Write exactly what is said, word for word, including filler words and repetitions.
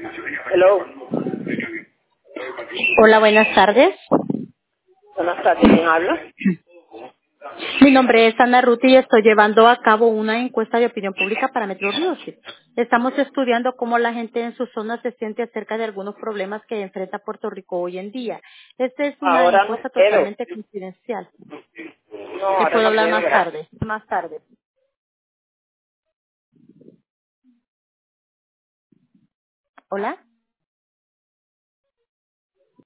Hello. Hola, buenas tardes. Buenas tardes, ¿quién habla? Mi nombre es Ana Ruth y estoy llevando a cabo una encuesta de opinión pública para Metro Music. Estamos estudiando cómo la gente en su zona se siente acerca de algunos problemas que enfrenta Puerto Rico hoy en día. Esta es una Ahora no encuesta puedo. totalmente confidencial. No, Te ahora puedo no hablar puedo, más gracias. tarde. Más tarde. Hola.